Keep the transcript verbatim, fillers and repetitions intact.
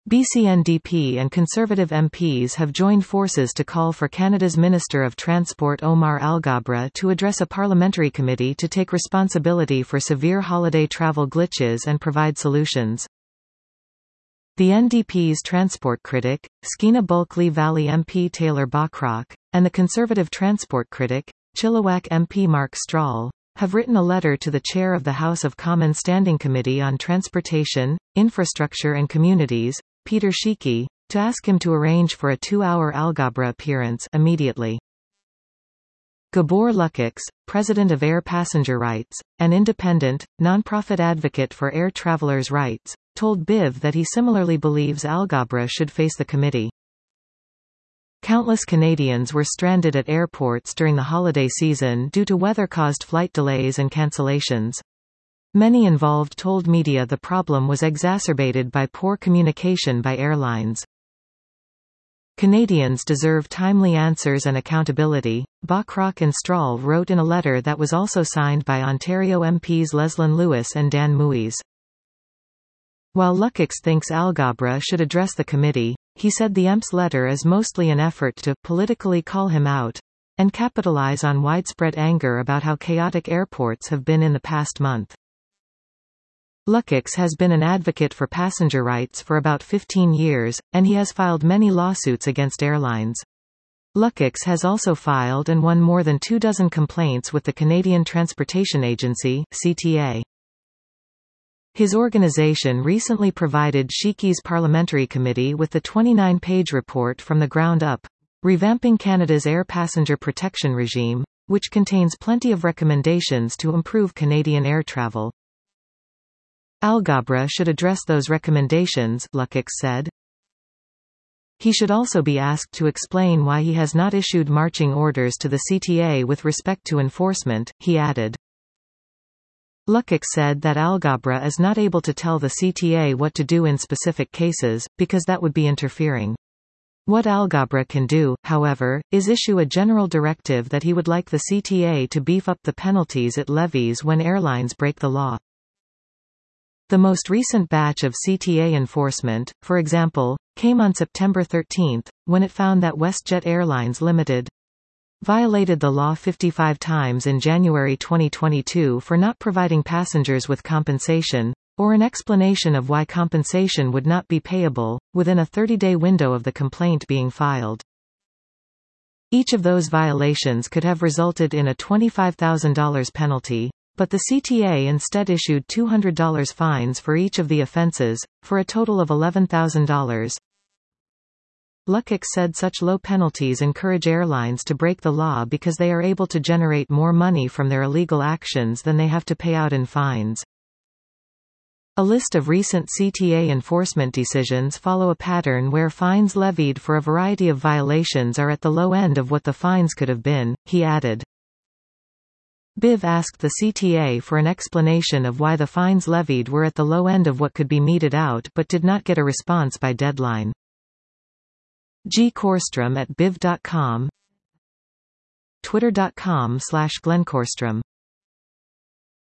B C N D P and Conservative M Ps have joined forces to call for Canada's Minister of Transport Omar Alghabra to address a parliamentary committee to take responsibility for severe holiday travel glitches and provide solutions. The N D P's transport critic, Skeena Bulkley Valley M P Taylor Bachrock, and the Conservative transport critic, Chilliwack M P Mark Strahl, have written a letter to the chair of the House of Commons Standing Committee on Transportation, Infrastructure and Communities, Peter Sheehy, to ask him to arrange for a two-hour Alghabra appearance immediately. Gabor Lukacs, president of Air Passenger Rights, an independent, non-profit advocate for air travelers' rights, told B I V that he similarly believes Alghabra should face the committee. Countless Canadians were stranded at airports during the holiday season due to weather-caused flight delays and cancellations. Many involved told media the problem was exacerbated by poor communication by airlines. Canadians deserve timely answers and accountability, Bachrock and Strahl wrote in a letter that was also signed by Ontario M Ps Leslyn Lewis and Dan Muis. While Lukacs thinks Alghabra should address the committee, he said the M P's letter is mostly an effort to politically call him out and capitalize on widespread anger about how chaotic airports have been in the past month. Lukacs has been an advocate for passenger rights for about fifteen years, and he has filed many lawsuits against airlines. Lukacs has also filed and won more than two dozen complaints with the Canadian Transportation Agency, C T A. His organization recently provided Sheehy's parliamentary committee with the twenty-nine page report From the Ground Up, Revamping Canada's Air Passenger Protection Regime, which contains plenty of recommendations to improve Canadian air travel. Alghabra should address those recommendations, Lukacs said. He should also be asked to explain why he has not issued marching orders to the C T A with respect to enforcement, he added. Lukacs said that Alghabra is not able to tell the C T A what to do in specific cases, because that would be interfering. What Alghabra can do, however, is issue a general directive that he would like the C T A to beef up the penalties it levies when airlines break the law. The most recent batch of C T A enforcement, for example, came on September thirteenth, when it found that WestJet Airlines Limited violated the law fifty-five times in January twenty twenty-two for not providing passengers with compensation, or an explanation of why compensation would not be payable, within a thirty day window of the complaint being filed. Each of those violations could have resulted in a twenty-five thousand dollars penalty, but the C T A instead issued two hundred dollars fines for each of the offenses, for a total of eleven thousand dollars. Lukacs said such low penalties encourage airlines to break the law because they are able to generate more money from their illegal actions than they have to pay out in fines. A list of recent C T A enforcement decisions follow a pattern where fines levied for a variety of violations are at the low end of what the fines could have been, he added. B I V asked the C T A for an explanation of why the fines levied were at the low end of what could be meted out but did not get a response by deadline. G. Korstrom at biv dot com, twitter dot com slash Glenn Korstrom.